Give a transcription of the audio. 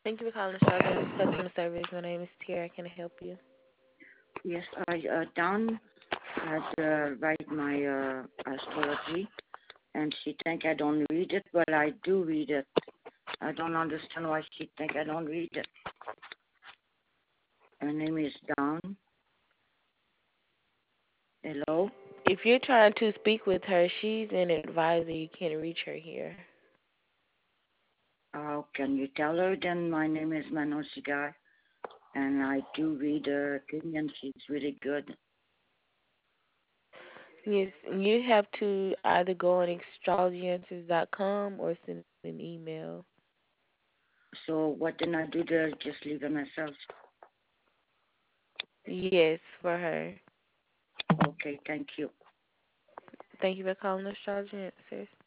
Thank you for calling Astrology Customer Service. My name is Tiara. Can I help you? Yes, I Dawn had write my astrology, and she think I don't read it, but I do read it. I don't understand why she think I don't read it. Her name is Dawn. Hello. If you're trying to speak with her, she's an advisor. You can't reach her here. Can you tell her then? My name is Manon Cigar, and I do read her opinion. She's really good. Yes, you have to either go on astrologyanswers.com or send an email. So what did I do there? Just leave it myself. Yes, for her. Okay, thank you. Thank you for calling Astrology Answers.